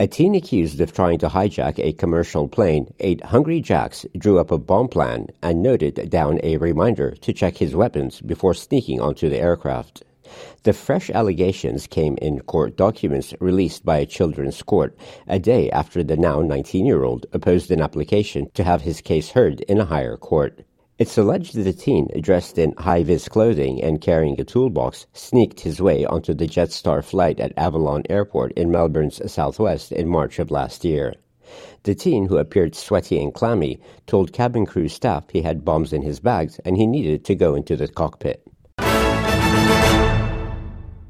A teen accused of trying to hijack a commercial plane, 8 Hungry Jacks drew up a bomb plan and noted down a reminder to check his weapons before sneaking onto the aircraft. The fresh allegations came in court documents released by a children's court a day after the now 19-year-old opposed an application to have his case heard in a higher court. It's alleged the teen, dressed in high-vis clothing and carrying a toolbox, sneaked his way onto the Jetstar flight at Avalon Airport in Melbourne's southwest in March of last year. The teen, who appeared sweaty and clammy, told cabin crew staff he had bombs in his bags and he needed to go into the cockpit.